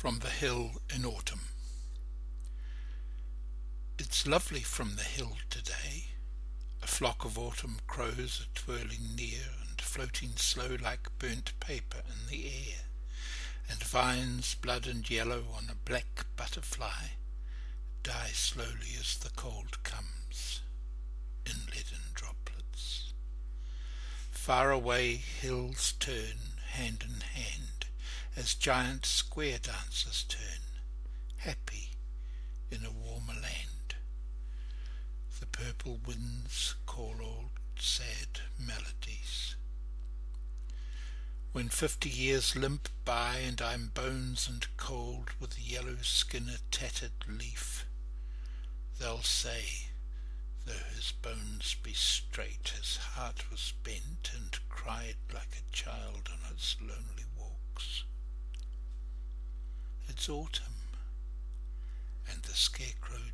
From the Hill in Autumn. It's lovely from the hill today. A flock of autumn crows are twirling near and floating slow like burnt paper in the air, and vines, blood and yellow on a black butterfly, die slowly as the cold comes, in leaden droplets. Far away hills turn hand in hand, as giant square dancers turn, happy in a warmer land. The purple winds call old sad melodies. When 50 years limp by and I'm bones and cold, with yellow skin a tattered leaf, they'll say, though his bones be straight, his heart was bent and cried like a child on its lonely walks. It's autumn, and the scarecrow